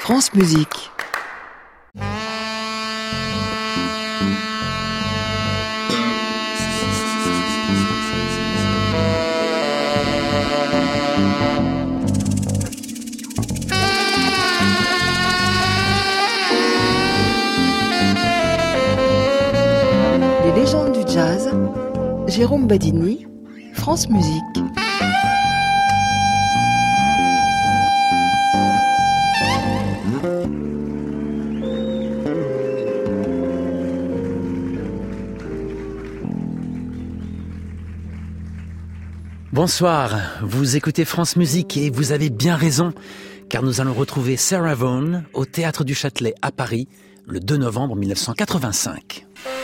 France Musique. Les légendes du jazz, Jérôme Badini, France Musique. Bonsoir, vous écoutez France Musique et vous avez bien raison, car nous allons retrouver Sarah Vaughan au Théâtre du Châtelet à Paris, le 2 novembre 1985.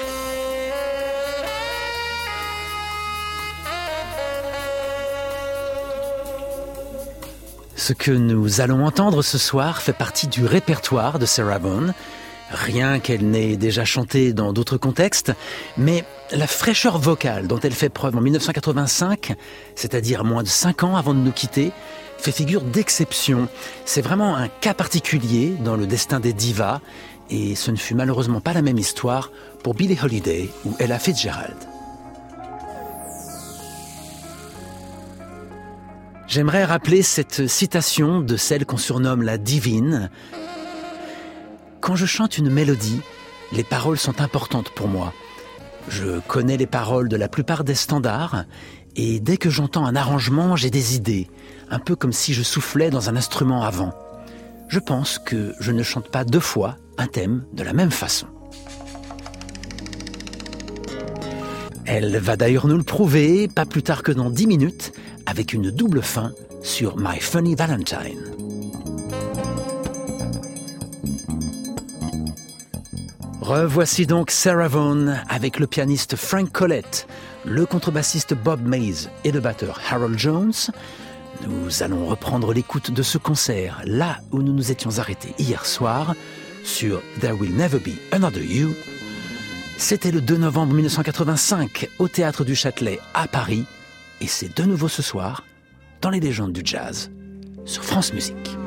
Ce que nous allons entendre ce soir fait partie du répertoire de Sarah Vaughan. Rien qu'elle n'ait déjà chanté dans d'autres contextes, mais la fraîcheur vocale dont elle fait preuve en 1985, c'est-à-dire moins de 5 ans avant de nous quitter, fait figure d'exception. C'est vraiment un cas particulier dans le destin des divas, et ce ne fut malheureusement pas la même histoire pour Billie Holiday ou Ella Fitzgerald. J'aimerais rappeler cette citation de celle qu'on surnomme la divine. Quand je chante une mélodie, les paroles sont importantes pour moi. Je connais les paroles de la plupart des standards et dès que j'entends un arrangement, j'ai des idées, un peu comme si je soufflais dans un instrument avant. Je pense que je ne chante pas 2 fois un thème de la même façon. Elle va d'ailleurs nous le prouver, pas plus tard que dans 10 minutes, avec une double fin sur My Funny Valentine. Revoici donc Sarah Vaughan avec le pianiste Frank Collette, le contrebassiste Bob Mays et le batteur Harold Jones. Nous allons reprendre l'écoute de ce concert là où nous nous étions arrêtés hier soir sur There Will Never Be Another You. C'était le 2 novembre 1985 au Théâtre du Châtelet à Paris et c'est de nouveau ce soir dans les légendes du jazz sur France Musique.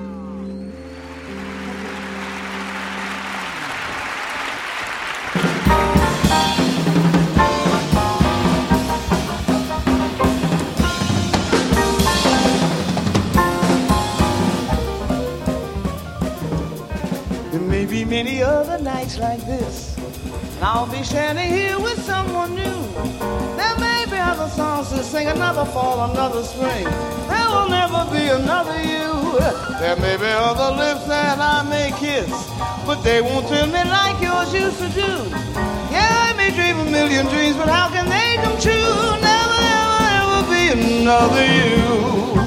Many other nights like this, and I'll be standing here with someone new. There may be other songs to sing, another fall, another spring. There will never be another you. There may be other lips that I may kiss, but they won't thrill me like yours used to do. Yeah, I may dream a million dreams, but how can they come true? Never, ever, ever be another you.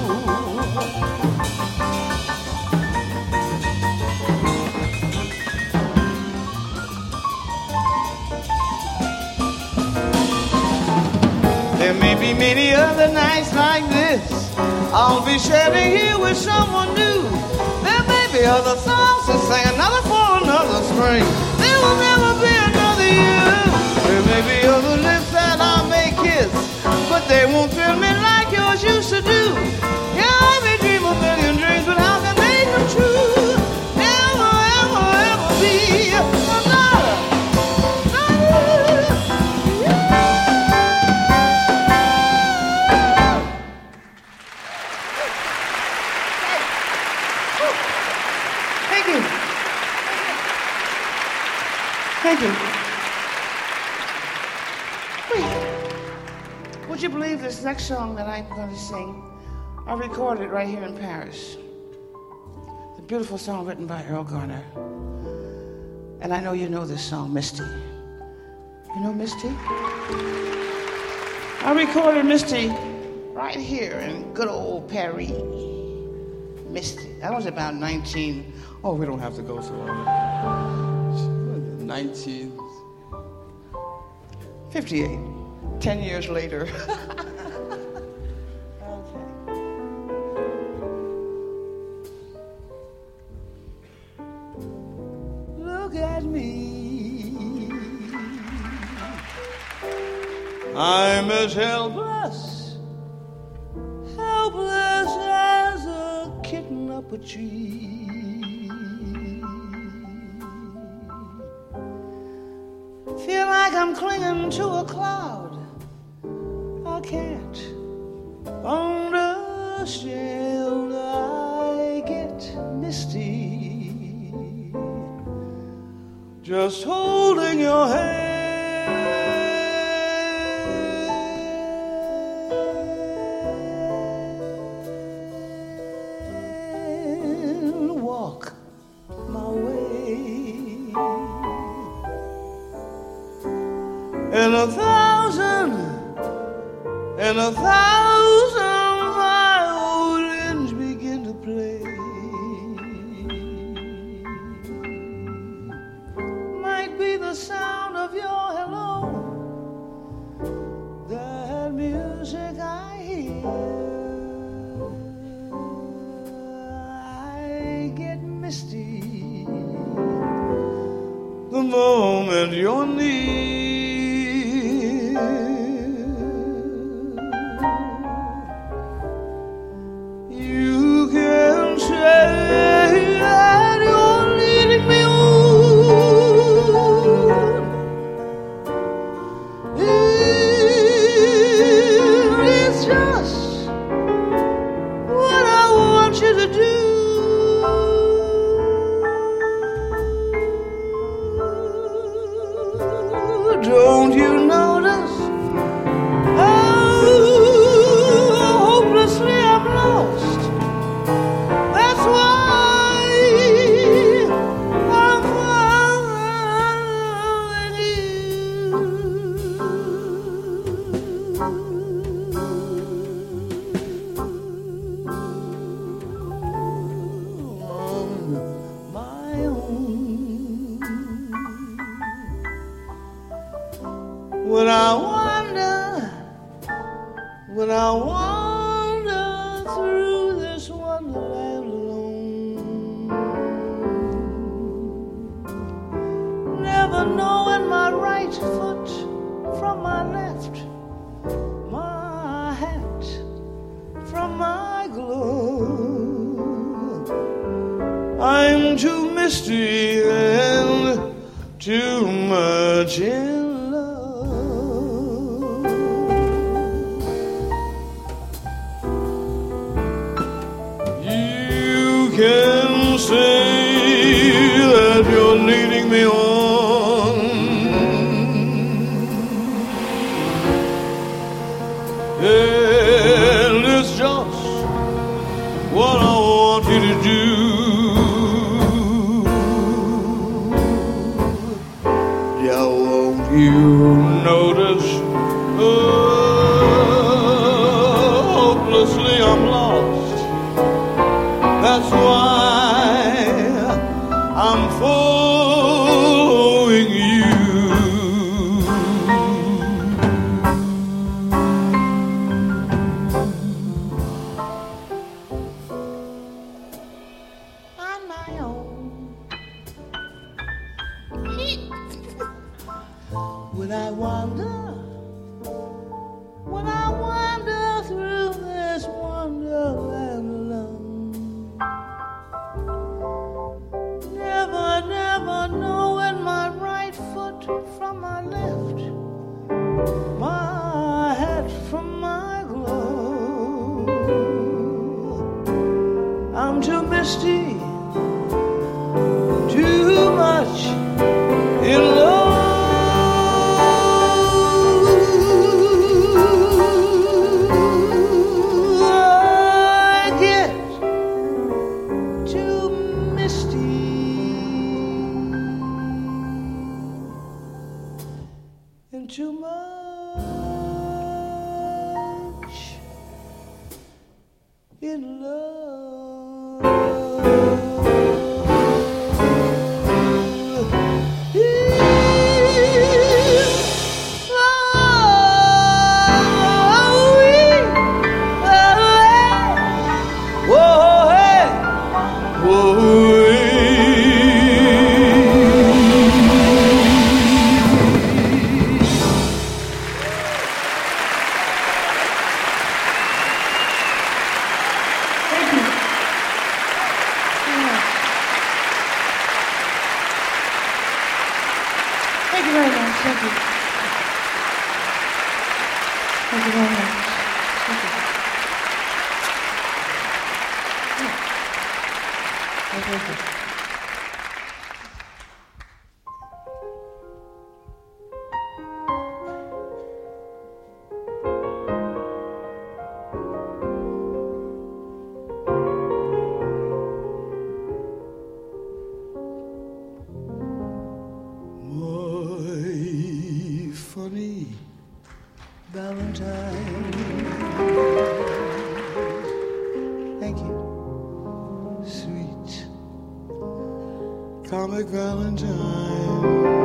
There may be many other nights like this. I'll be sharing here with someone new. There may be other songs to sing, another fall, another spring. There will never be another you. There may be other lips that I may kiss, but they won't thrill me like yours used to do. Yeah, I may dream a million dreams, but how can they come true? Never, ever, ever be another. Thank you. Wait. Would you believe this next song that I'm going to sing? I recorded it right here in Paris. The beautiful song written by Earl Garner. And I know you know this song, Misty. You know Misty? I recorded Misty right here in good old Paris. Misty. That was about 19... Oh, we don't have to go through all that. 1958, 10 years later. Okay. Look at me. I'm as helpless as a kitten up a tree. like I'm clinging to a cloud. I can't understand. I get misty just holding your hand. Walk my way. And a thousand violins begin to play. Might be the sound of your hello, that music I hear. I get misty the moment you're near. You can say that you're leading me on. It's just what I want you to do. Don't you notice how hopelessly I'm lost? That's why I'm following you on my own. When I wander through this wonderland alone, never knowing my right foot from my left, my hat from my glove. I'm too misty and too much in love. You can say that you're leading me on, and it's just what I want you to do. Yeah, won't you notice? Hopelessly I'm lost. That's why I'm following you. On my own. When I wander through this wonderland alone, never knowing my right foot from my left, my hat from my glove. I'm too misty, too much in love. Too much in love. Thank you very much. Thank you. Thank you very much. Thank you. Thank you. Comic Valentine,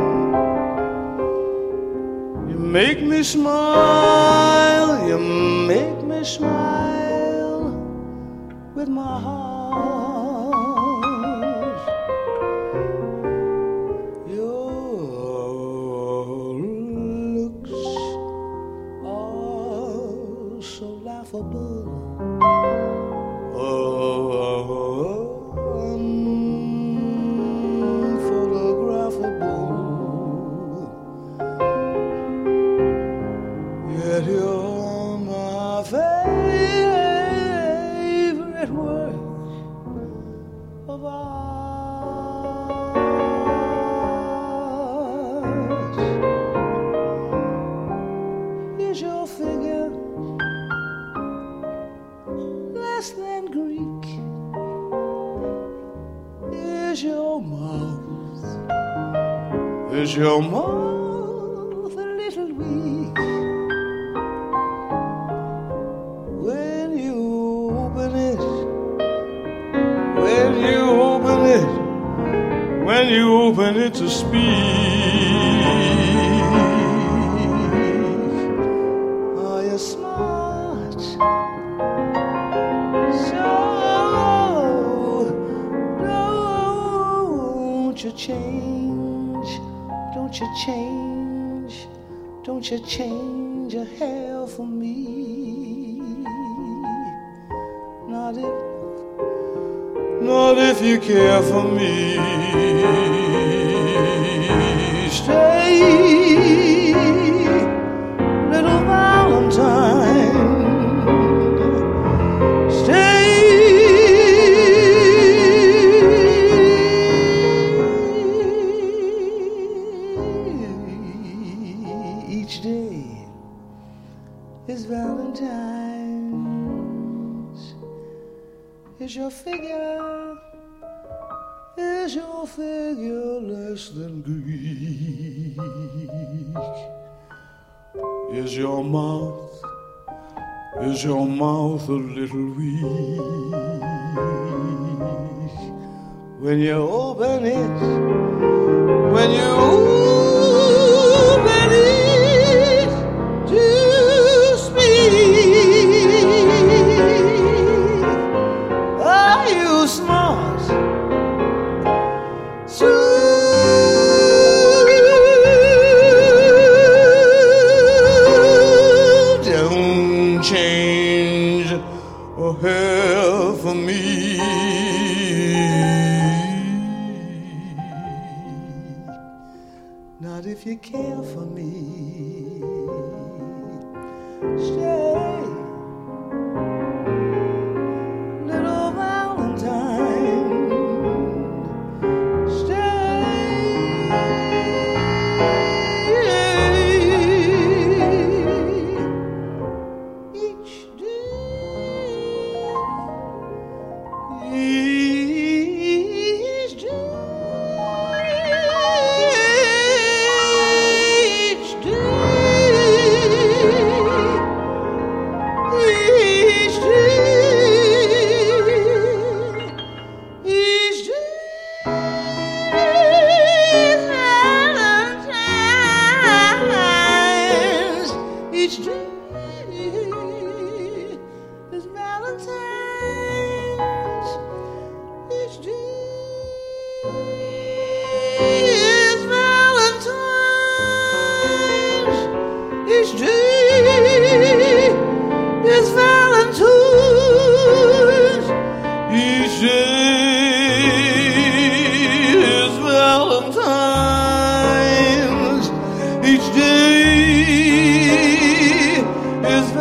you make me smile, you make me smile with my heart. Your looks are so laughable. You're my favorite work of art. Is your figure less than Greek? Is your mouth a little weak? When you open it to speak, are you smart? So don't you change, don't you change, don't you change a hair for me? Not if you care for me. Stay, little Valentine. Stay. Each day is Valentine's. Is your figure less than Greek? Is your mouth a little weak? When you open it, to speak, are you smart? Don't change a hair for me. Not if you care for me. Stay, little Valentine. Each day is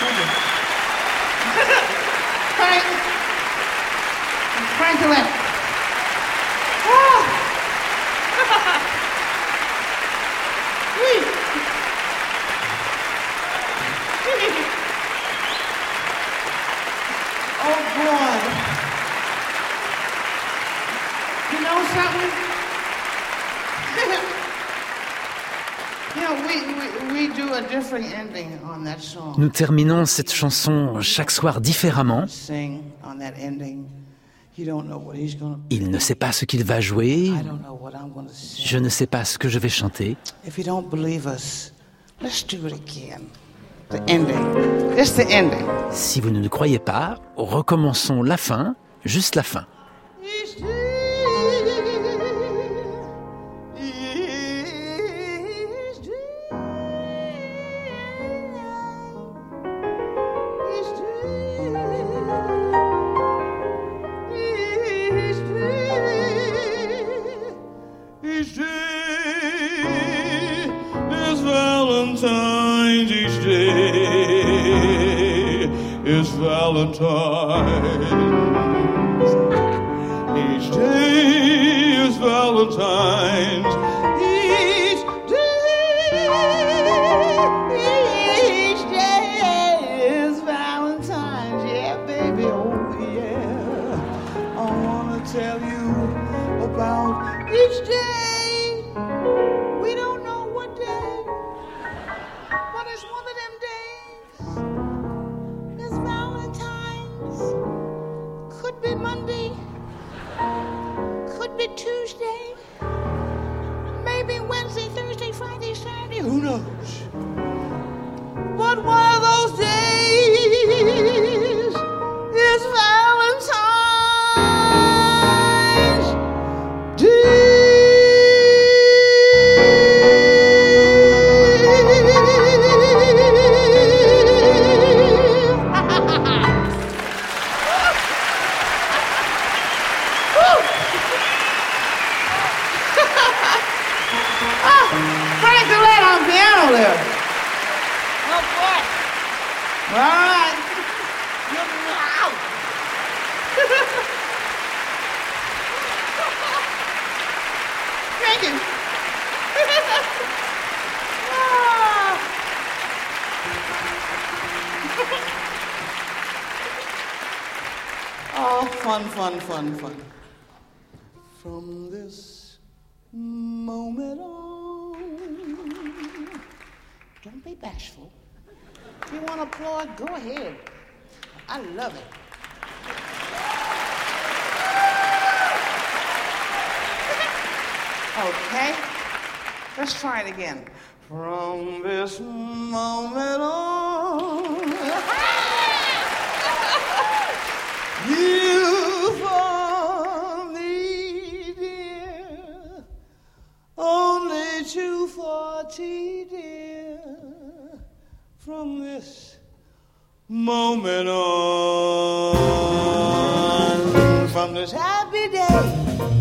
Frank Collette. Oh. Oh boy. You know something? We do a different ending on that song. Nous terminons cette chanson chaque soir différemment. Sing on that ending. Il ne sait pas ce qu'il va jouer. Je ne sais pas ce que je vais chanter. Si vous ne nous croyez pas, recommençons la fin, juste la fin. Each day is Valentine's. Each day is Valentine's. Yeah, baby, oh yeah. I wanna tell you about each day. We don't know what day, but it's one of them days. It's Valentine's. Could be Monday. Could be Tuesday, maybe Wednesday, Thursday, Friday, Saturday, who knows? But one of those days is Valentine's Day. Frank Collette on piano there. Oh boy. All right. Wow. Thank you. Oh, fun. From this moment on, don't be bashful. If you want to applaud, go ahead. I love it. Okay, let's try it again. From this moment on, you for me, dear, only 240, dear, from this moment on, from this happy day,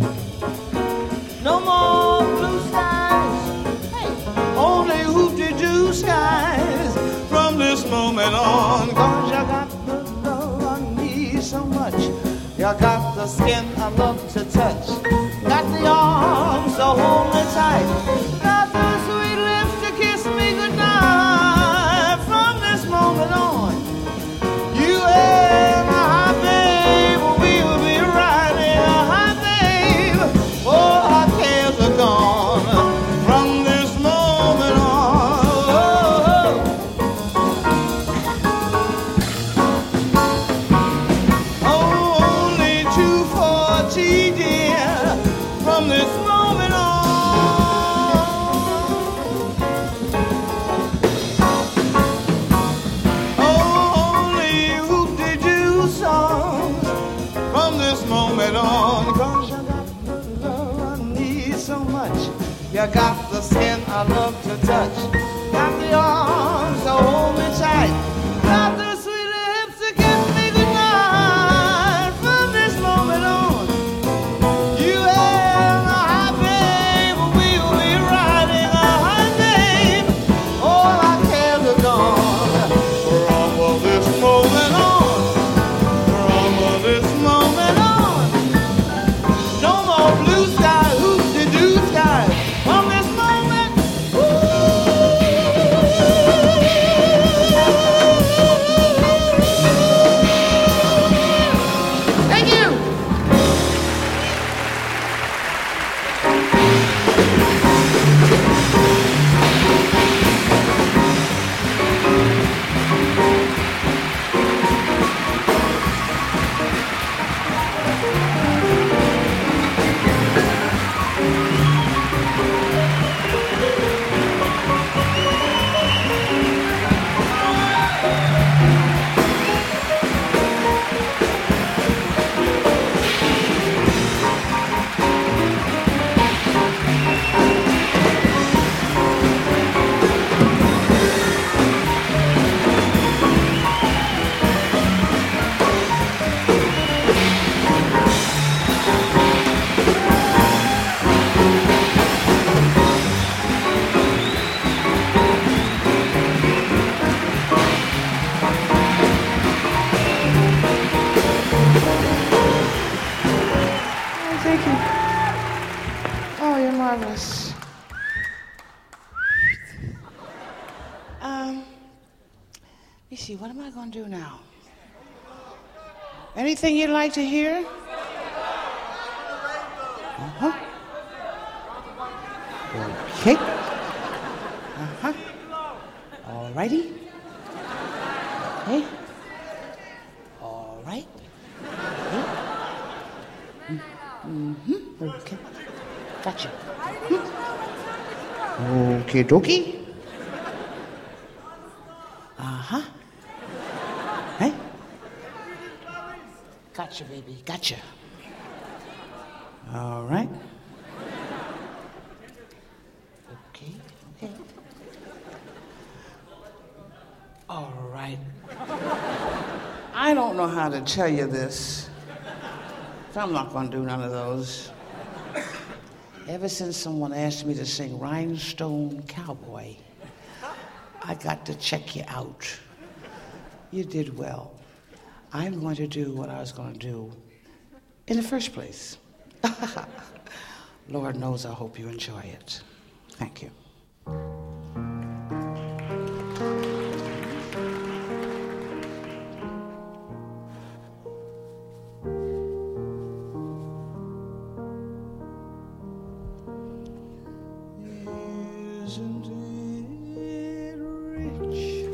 no more blue skies, hey, only hoop-de-doo skies, from this moment on, 'cause you got the love I need so much, you got the skin I love to touch, got the arms to hold me tight, got the sweet lips to kiss me goodnight, from this moment on, you and I, babe, we'll be riding high, babe, oh, our cares are gone, from this moment on, only 240, dear, from this moment on. Only hoop-de-doo songs from this moment on. 'Cause you got the love I need so much. You got the skin I love to touch. Got the arms to hold me tight. Got the sweet lips to kiss me goodnight. From this moment on, you and I, babe, we'll be riding a high, babe. All our cares are gone. From marvelous. Let me see, what am I going to do now? Anything you'd like to hear? Uh-huh. Okay. Uh-huh. All righty. Okay. All right. Okay. Mm-hmm. Okay. Gotcha. Okay, dokie. Uh-huh. Hey? Gotcha, baby. Gotcha. All right. Okay, okay. All right. I don't know how to tell you this, but I'm not going to do none of those. Ever since someone asked me to sing Rhinestone Cowboy, I got to check you out. You did well. I'm going to do what I was going to do in the first place. Lord knows I hope you enjoy it. Thank you. Isn't it rich?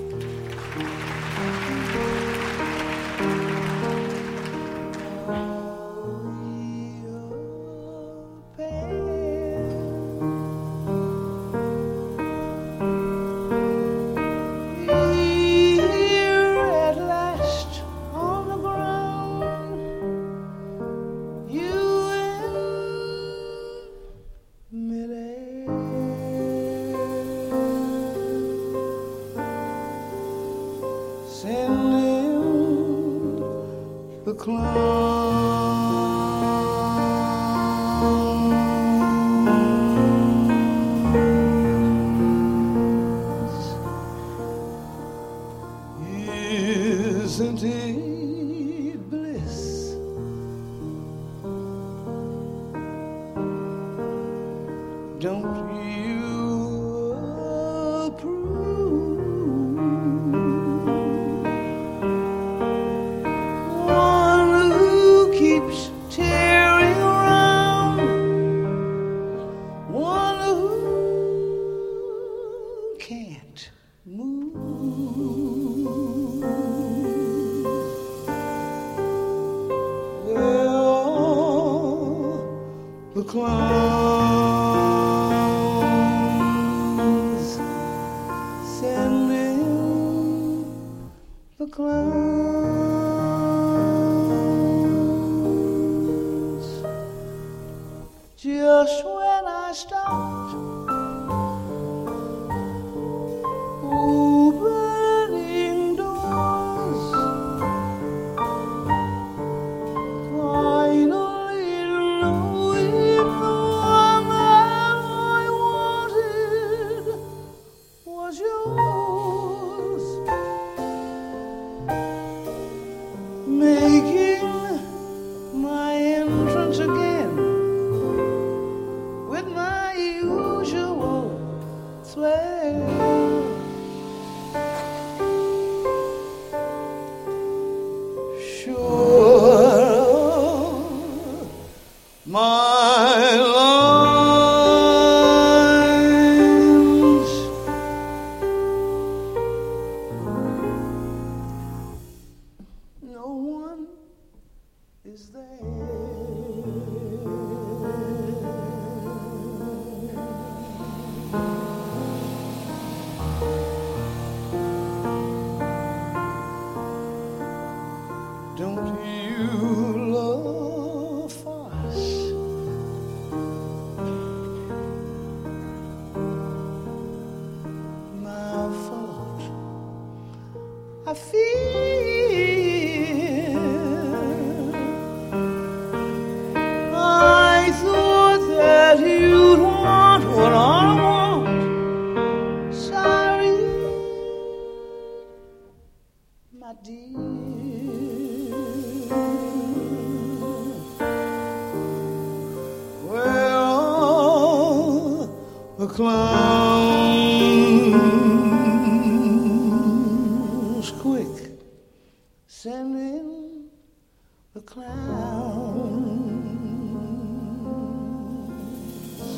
Isn't it bliss? Don't you approve? One who keeps tearing around, one who can't move. The clowns sending the clowns. Just when I stopped opening doors, finally knowing yours, making my entrance again with my usual flair. Sure, my lines no one is there. Don't you love us? My fault. I feel I thought that you'd want what I want. Sorry, my dear. Well, clowns, quick, send in the clowns.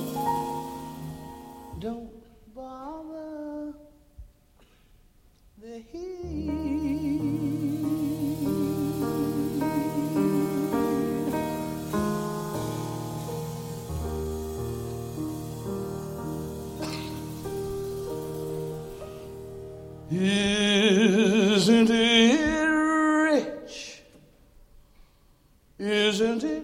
Don't bother the heat. Isn't it rich? Isn't it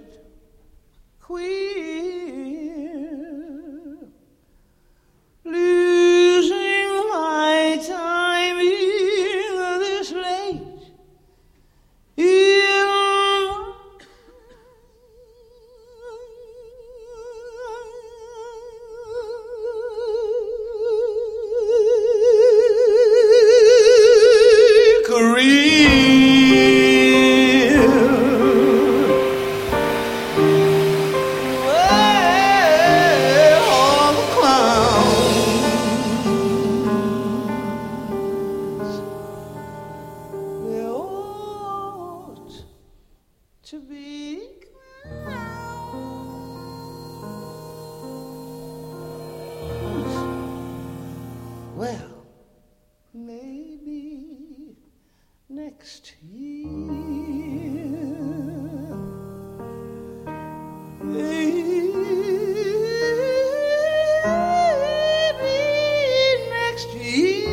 queer? Losing my time here this late. To be clowns. Well, maybe next year. Maybe next year.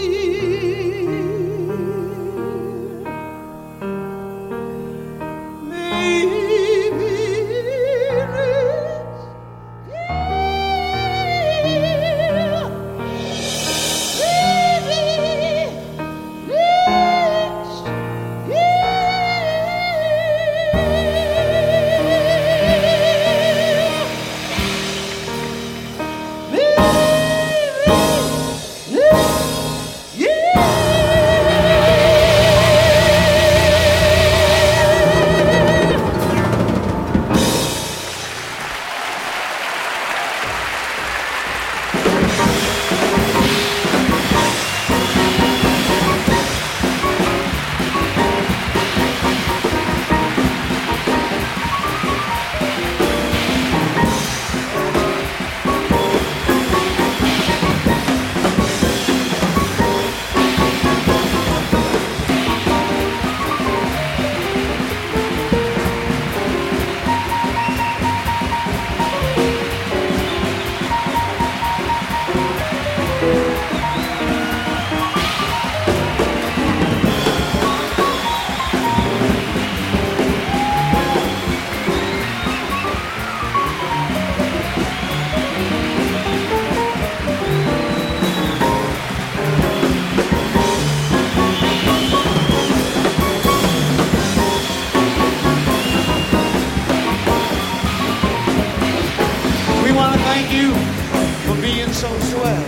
So swell.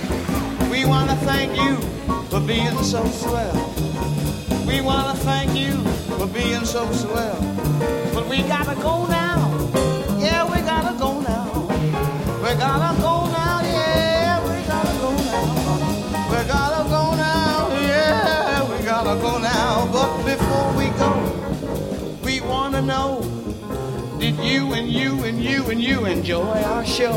We want to thank you for being so swell. We want to thank you for being so swell. But we gotta go now. Yeah, we gotta go now. We gotta go now. Yeah, we gotta go now. We gotta go now. Yeah, we gotta go now. But before we go, we want to know, did you and you and you and you enjoy our show?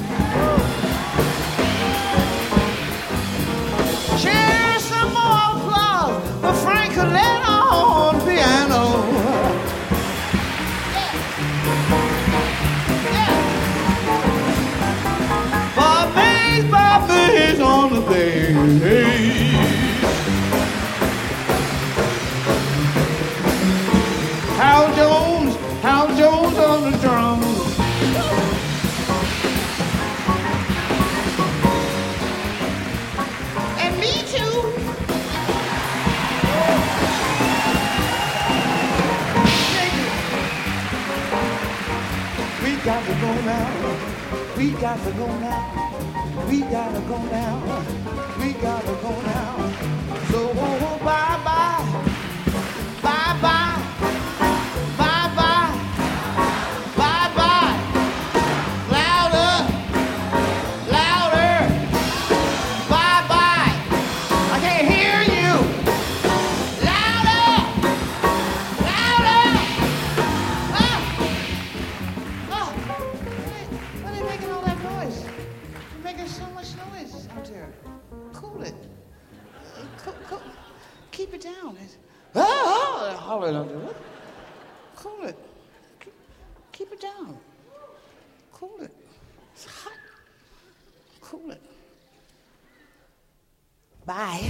Share some more applause for Frank Colette on piano. Bobby's on the bass. Hal Jones on the drums. We gotta go now. We gotta go now. We gotta go now. So bye bye. Bye bye. Bye bye. Bye bye. Louder. Louder. down. Holler, don't do it. Cool it. Keep it down. Cool it. It's hot. Cool it. Bye.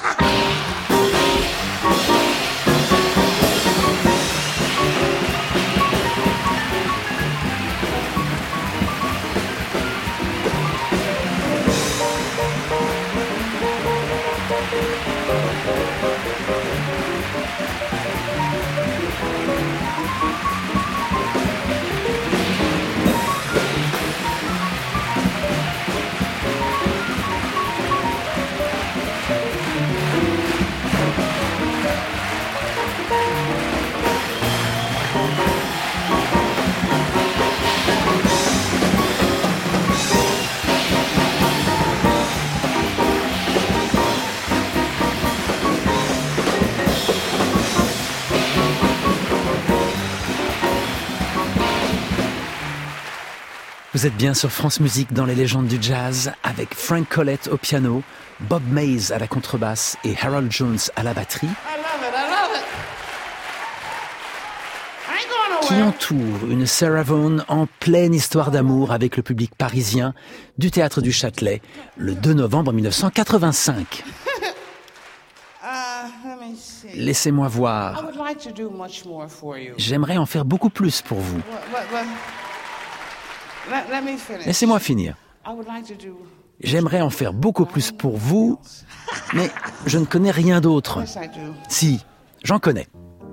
Vous êtes bien sur France Musique dans les légendes du jazz avec Frank Collett au piano, Bob Mays à la contrebasse et Harold Jones à la batterie. Qui entoure une Sarah Vaughan en pleine histoire d'amour avec le public parisien du Théâtre du Châtelet le 2 novembre 1985. Laissez-moi voir. J'aimerais en faire beaucoup plus pour vous. Laissez-moi finir. J'aimerais en faire beaucoup plus pour vous, mais je ne connais rien d'autre. Si, j'en connais.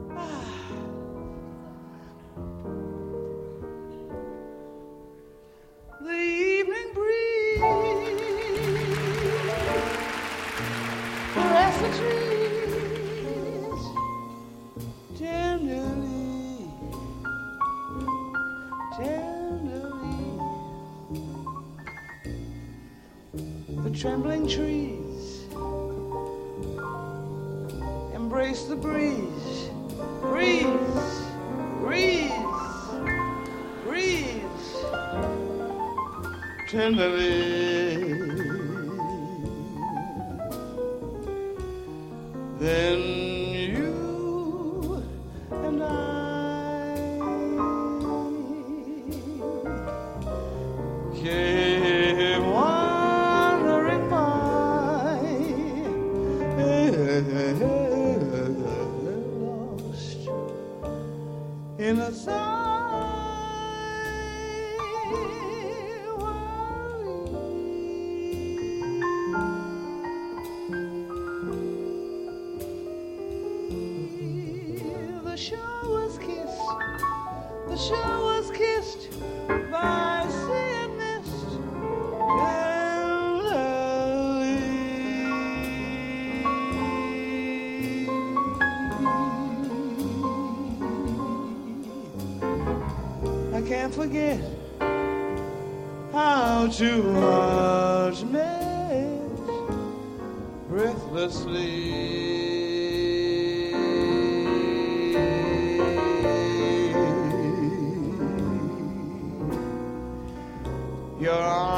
Trembling trees embrace the breeze, breeze, breeze, breeze, tenderly. Then you and I came wandering by, lost in a the shore was kissed by sea and mist, tenderly. I can't forget how two hearts met breathlessly. Your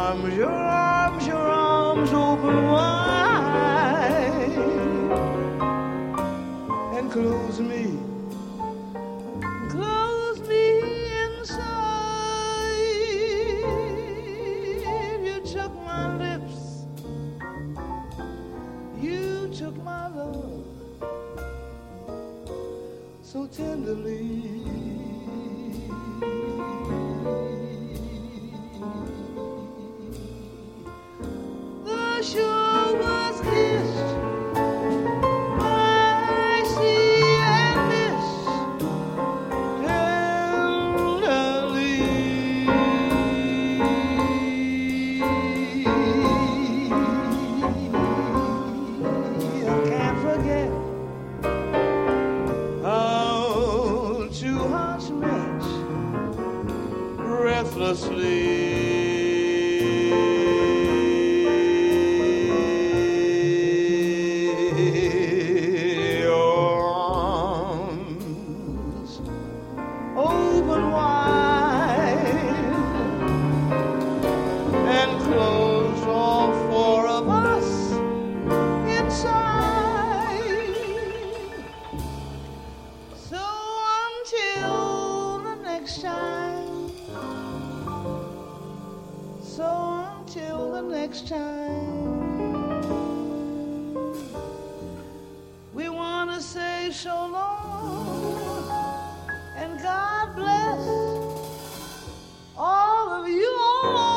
arms open wide and close me inside. You took my lips, you took my love so tenderly. Shore was kissed by sea and mist, tenderly. I can't forget how two hearts met breathlessly. next time. We want to say so long and God bless all of you all.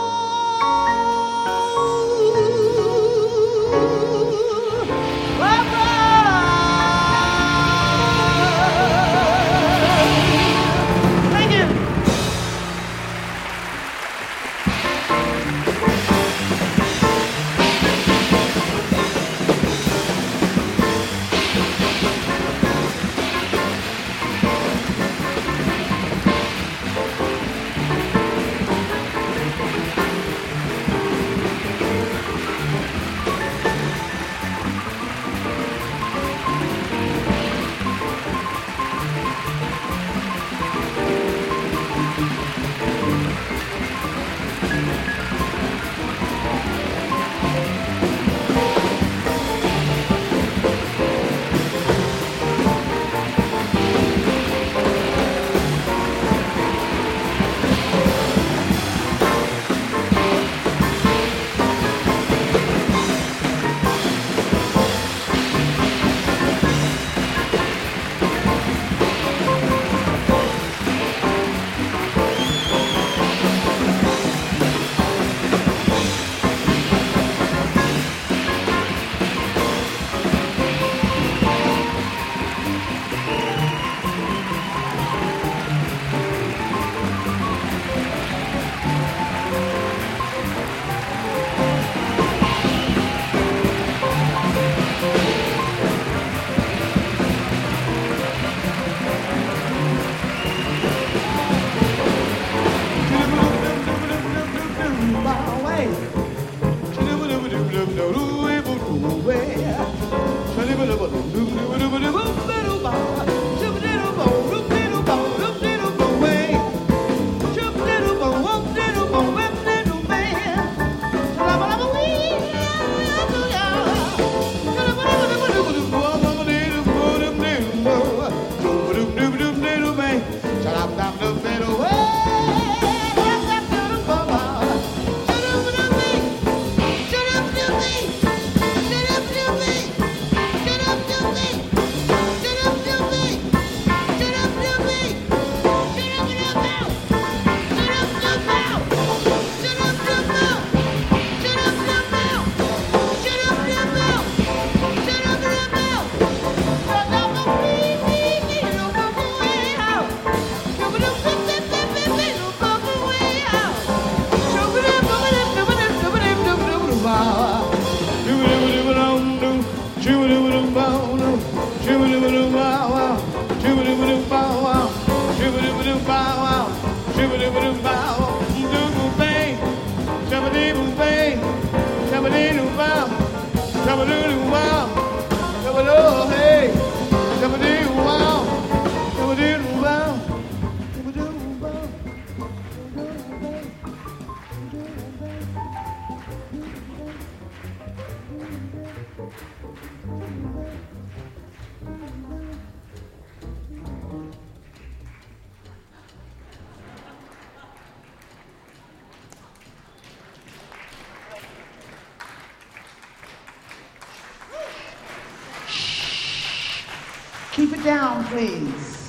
Keep it down, please.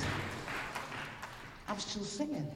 I'm still singing.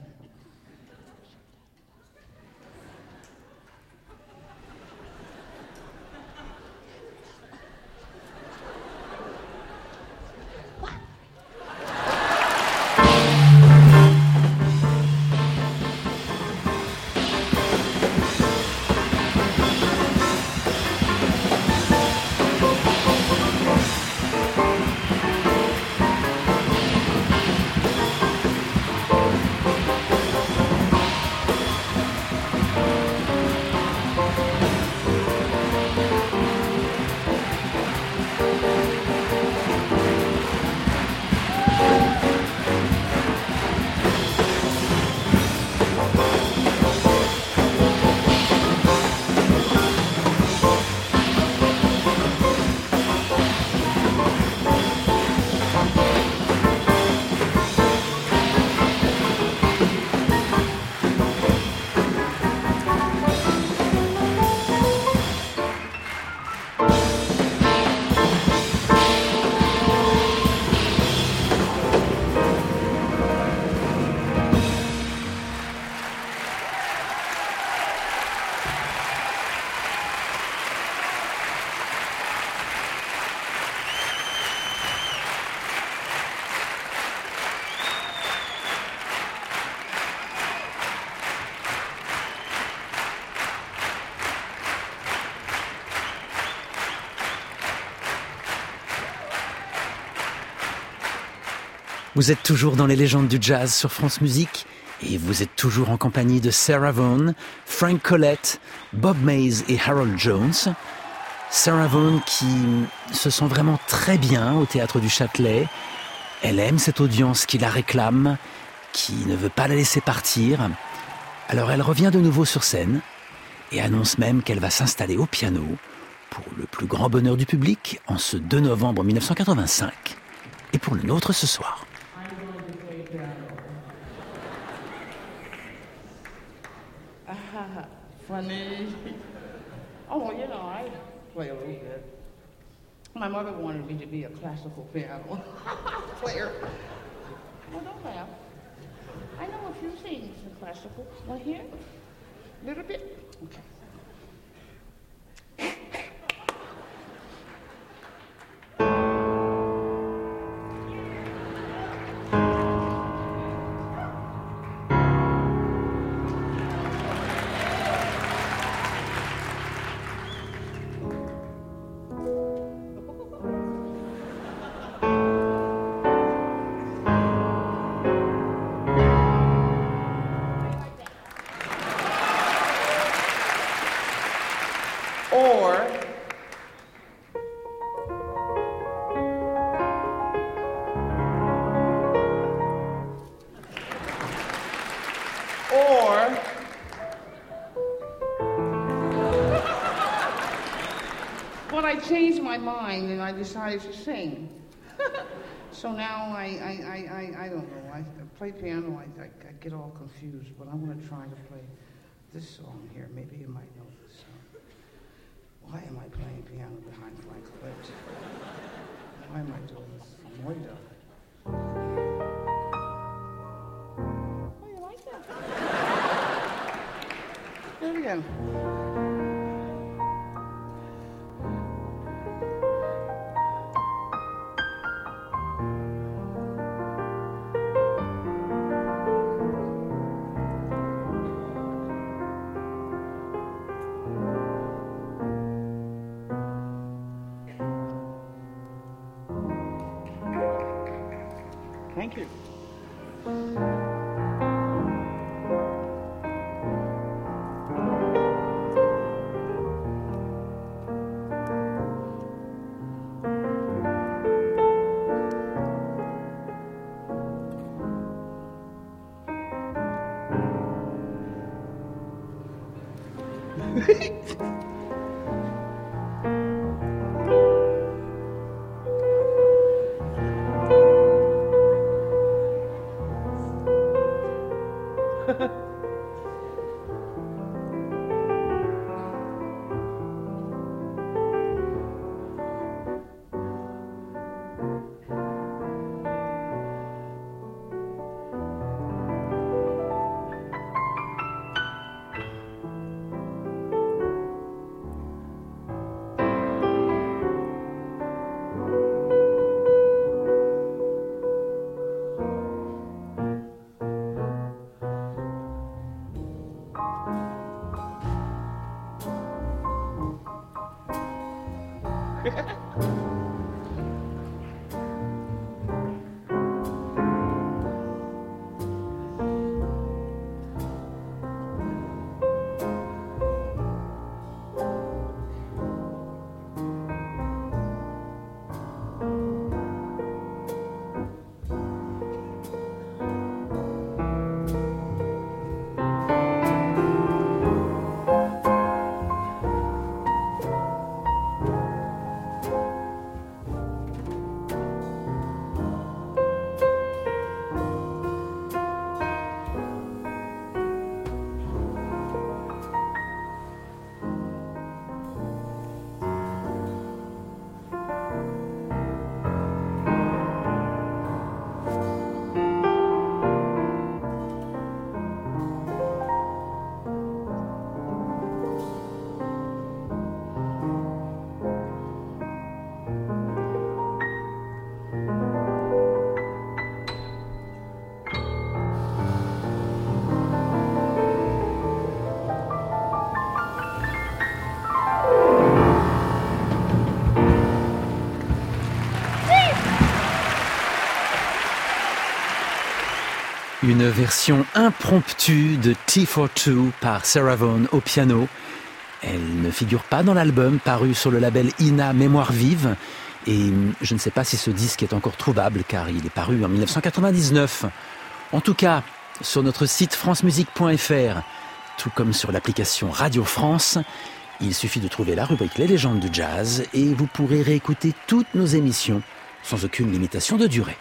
Vous êtes toujours dans les légendes du jazz sur France Musique et vous êtes toujours en compagnie de Sarah Vaughan, Frank Collett, Bob Mays et Harold Jones. Sarah Vaughan qui se sent vraiment très bien au Théâtre du Châtelet. Elle aime cette audience qui la réclame, qui ne veut pas la laisser partir. Alors elle revient de nouveau sur scène et annonce même qu'elle va s'installer au piano pour le plus grand bonheur du public en ce 2 novembre 1985 et pour le nôtre ce soir. Funny. Oh, you know, I play a little bit. My mother wanted me to be a classical piano player. Well, don't laugh. I know a few things in classical. Want to hear? A little bit? Okay. But I changed my mind and I decided to sing. So now I don't know. I play piano, I get all confused, but I'm going to try to play this song here. Maybe you might know this song. Why am I playing piano behind Frank Collett? Why am I doing this? Moida. Oh, you like that? Do it again. Thank you. Une version impromptue de Tea for Two par Sarah Vaughan au piano. Elle ne figure pas dans l'album paru sur le label Ina Mémoire Vive. Et je ne sais pas si ce disque est encore trouvable car il est paru en 1999. En tout cas, sur notre site francemusique.fr, tout comme sur l'application Radio France, il suffit de trouver la rubrique Les légendes du jazz et vous pourrez réécouter toutes nos émissions sans aucune limitation de durée.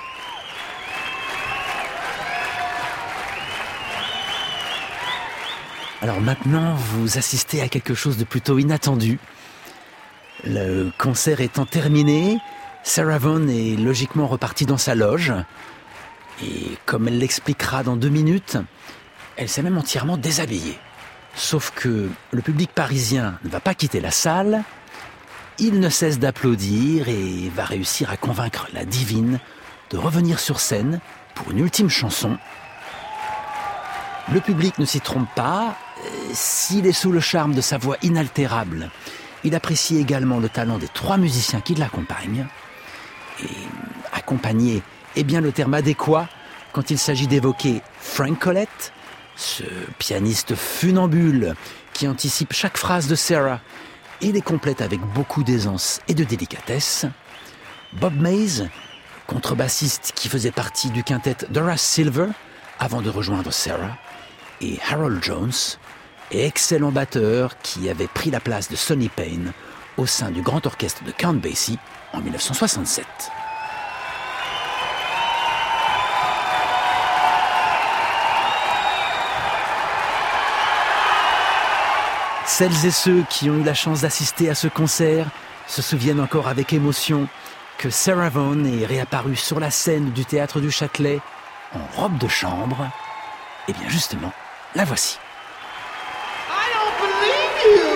Alors maintenant, vous assistez à quelque chose de plutôt inattendu. Le concert étant terminé, Sarah Vaughan est logiquement repartie dans sa loge. Et comme elle l'expliquera dans 2 minutes, elle s'est même entièrement déshabillée. Sauf que le public parisien ne va pas quitter la salle. Il ne cesse d'applaudir et va réussir à convaincre la divine de revenir sur scène pour une ultime chanson. Le public ne s'y trompe pas. S'il est sous le charme de sa voix inaltérable, il apprécie également le talent des 3 musiciens qui l'accompagnent. Et accompagner est bien le terme adéquat quand il s'agit d'évoquer Frank Collett, ce pianiste funambule qui anticipe chaque phrase de Sarah et les complète avec beaucoup d'aisance et de délicatesse. Bob Mays, contrebassiste qui faisait partie du quintet d'Horace Silver avant de rejoindre Sarah, et Harold Jones, excellent batteur qui avait pris la place de Sonny Payne au sein du grand orchestre de Count Basie en 1967. Celles et ceux qui ont eu la chance d'assister à ce concert se souviennent encore avec émotion que Sarah Vaughan est réapparue sur la scène du Théâtre du Châtelet en robe de chambre. Et bien justement, la voici. I don't believe you.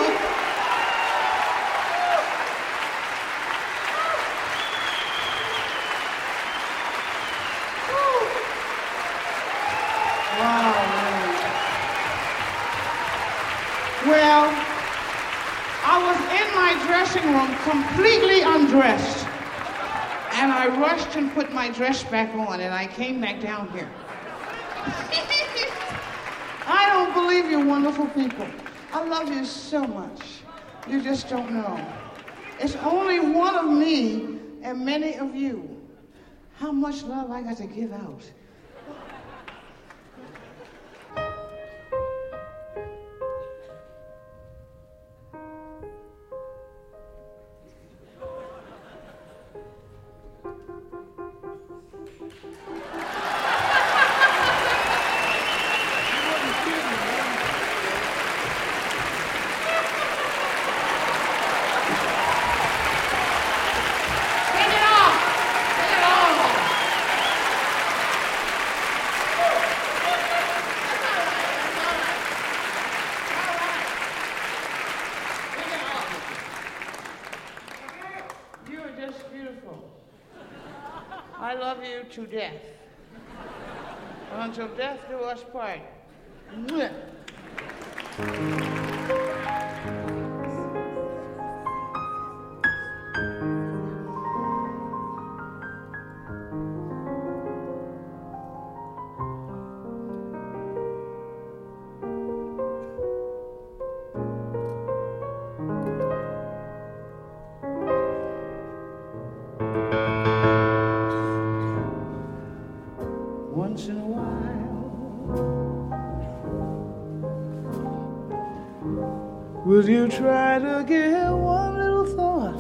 Wow. Well, I was in my dressing room completely undressed. And I rushed and put my dress back on and I came back down here. I don't believe you wonderful people. I love you so much. You just don't know. It's only one of me and many of you. How much love I got to give out. I love you to death. Until death do us part. Mwah. Once in a while, will you try to give one little thought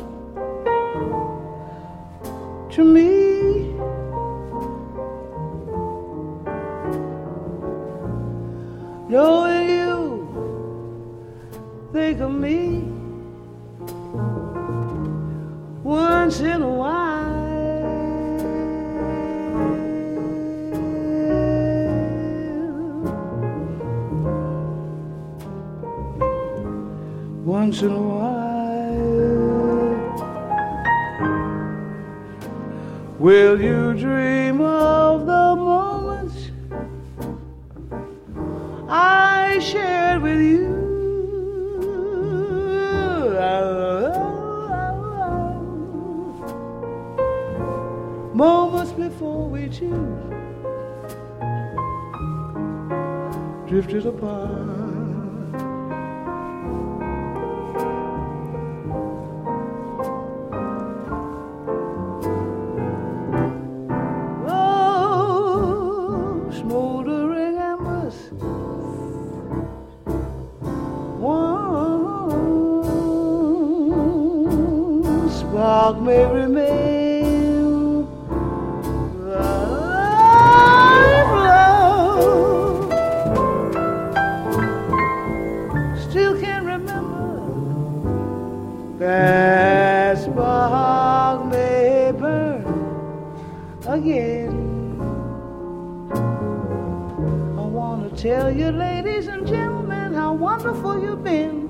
to me? Knowing you think of me once in a while. Once in a while, will you dream of the moments I shared with you? Moments before we choose drifted apart. Oh, smoldering embers, one spark may remain. That spark may burn again. I want to tell you, ladies and gentlemen, how wonderful you've been.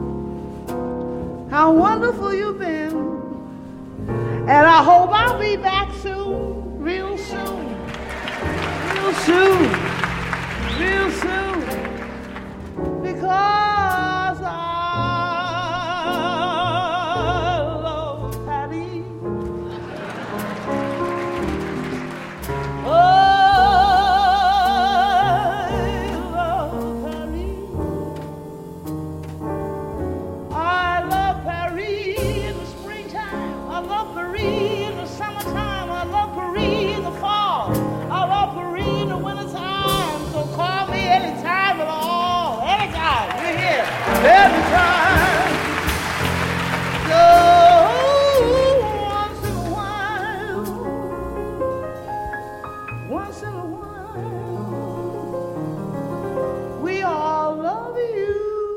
How wonderful you've been. And I hope I'll be back soon, real soon, real soon, real soon. Because every time, so once in a while, we all love you.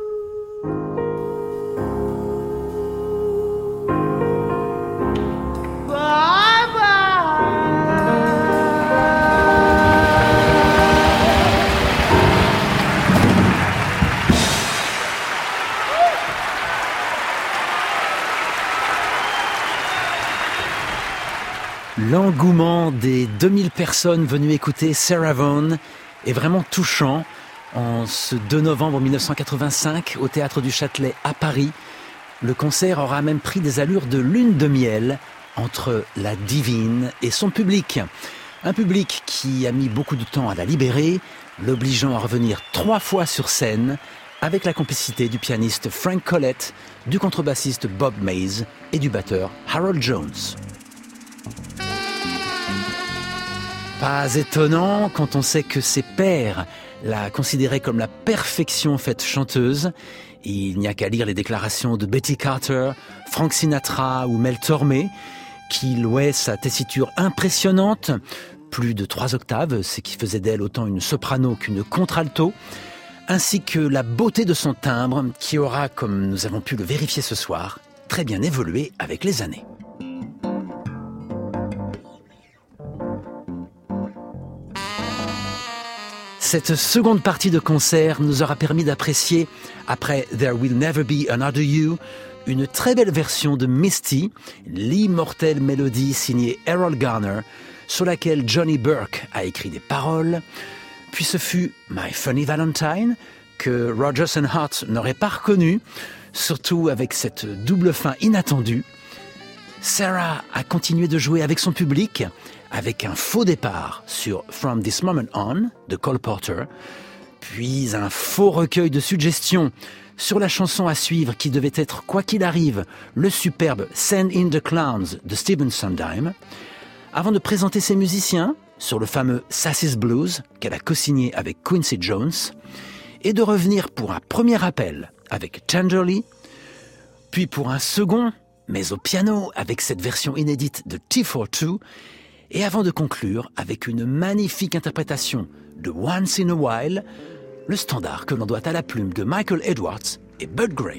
L'engouement des 2000 personnes venues écouter Sarah Vaughan est vraiment touchant. En ce 2 novembre 1985, au Théâtre du Châtelet à Paris, le concert aura même pris des allures de lune de miel entre la divine et son public. Un public qui a mis beaucoup de temps à la libérer, l'obligeant à revenir 3 fois sur scène, avec la complicité du pianiste Frank Collett, du contrebassiste Bob Mays et du batteur Harold Jones. Pas étonnant quand on sait que ses pairs la considéraient comme la perfection faite chanteuse. Il n'y a qu'à lire les déclarations de Betty Carter, Frank Sinatra ou Mel Tormé, qui louaient sa tessiture impressionnante, plus de 3 octaves, ce qui faisait d'elle autant une soprano qu'une contralto, ainsi que la beauté de son timbre, qui aura, comme nous avons pu le vérifier ce soir, très bien évolué avec les années. Cette seconde partie de concert nous aura permis d'apprécier, après There Will Never Be Another You, une très belle version de Misty, l'immortelle mélodie signée Errol Garner, sur laquelle Johnny Burke a écrit des paroles. Puis ce fut My Funny Valentine, que Rodgers and Hart n'aurait pas reconnu, surtout avec cette double fin inattendue. Sarah a continué de jouer avec son public, avec un faux départ sur From This Moment On de Cole Porter, puis un faux recueil de suggestions sur la chanson à suivre qui devait être, quoi qu'il arrive, le superbe Send in the Clowns de Stephen Sondheim, avant de présenter ses musiciens sur le fameux Sassy's Blues qu'elle a co-signé avec Quincy Jones, et de revenir pour un premier appel avec Tenderly, puis pour un second, mais au piano avec cette version inédite de T42, et avant de conclure avec une magnifique interprétation de Once in a While, le standard que l'on doit à la plume de Michael Edwards et Bud Grain.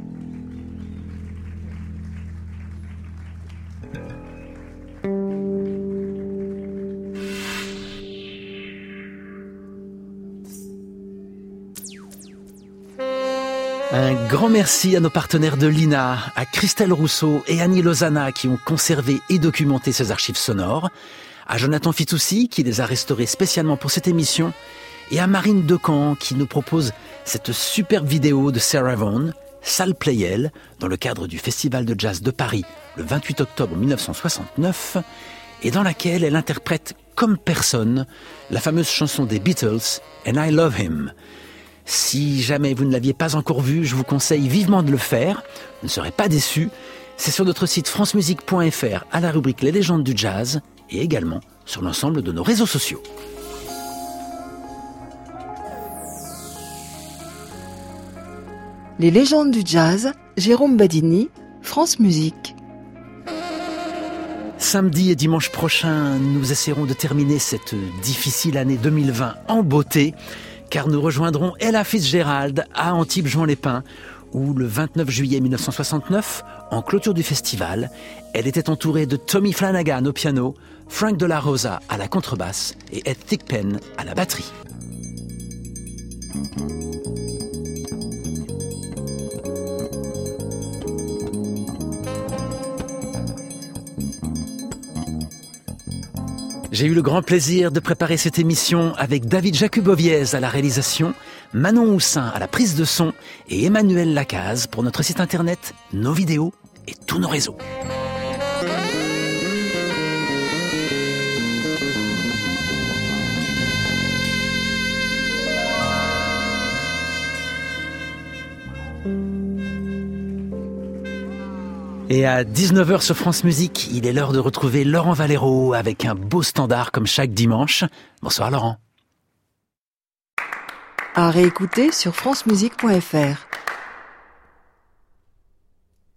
Un grand merci à nos partenaires de l'INA, à Christelle Rousseau et Annie Lozana qui ont conservé et documenté ces archives sonores, à Jonathan Fitoussi qui les a restaurées spécialement pour cette émission, et à Marine Decamp qui nous propose cette superbe vidéo de Sarah Vaughan, Salle Pleyel, dans le cadre du Festival de Jazz de Paris le 28 octobre 1969, et dans laquelle elle interprète comme personne la fameuse chanson des Beatles, And I Love Him. Si jamais vous ne l'aviez pas encore vue, je vous conseille vivement de le faire, vous ne serez pas déçus. C'est sur notre site francemusique.fr à la rubrique Les légendes du jazz et également sur l'ensemble de nos réseaux sociaux. Les légendes du jazz, Jérôme Badini, France Musique. Samedi et dimanche prochain, nous essaierons de terminer cette difficile année 2020 en beauté, car nous rejoindrons Ella Fitzgerald à Antibes-Juan-les-Pins, où le 29 juillet 1969, en clôture du festival, elle était entourée de Tommy Flanagan au piano, Frank de la Rosa à la contrebasse et Ed Thigpen à la batterie. J'ai eu le grand plaisir de préparer cette émission avec David Jacuboviez à la réalisation, Manon Houssin à la prise de son et Emmanuel Lacaze pour notre site internet, nos vidéos et tous nos réseaux. Et à 19h sur France Musique, il est l'heure de retrouver Laurent Valero avec un beau standard comme chaque dimanche. Bonsoir Laurent. À réécouter sur francemusique.fr.